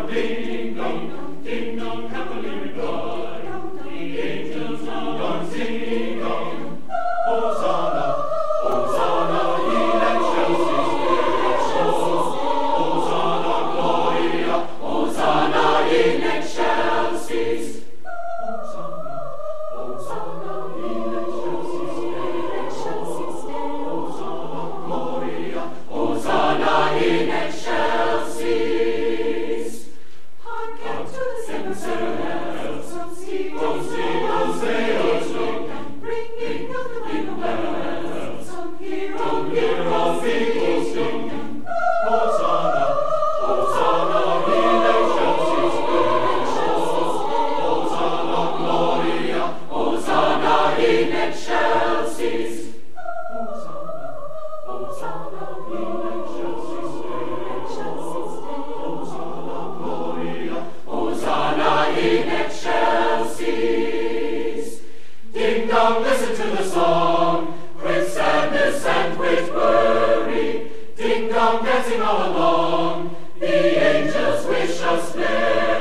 ding dong, happily reply. The angels ding-dong, ding-dong. Hosanna, Hosanna in excelsis Deo. Hosanna, Gloria, Hosanna in excelsis. Hosanna, Hosanna in excelsis Deo. Hosanna, Gloria, Hosanna in excelsis. Hearken to the seventh seraphs, some sing, ringing of the jingle bells. Some hear of eagles sing. Hosanna, Hosanna in excelsis Deo. Hosanna, Gloria, Hosanna in excelsis. Hosanna, Hosanna in excelsis Deo. Hosanna, Gloria, Hosanna in excelsis. Ding dong, listen to the song, with sadness and with worry. Ding dong, dancing all along, the angels wish us merry.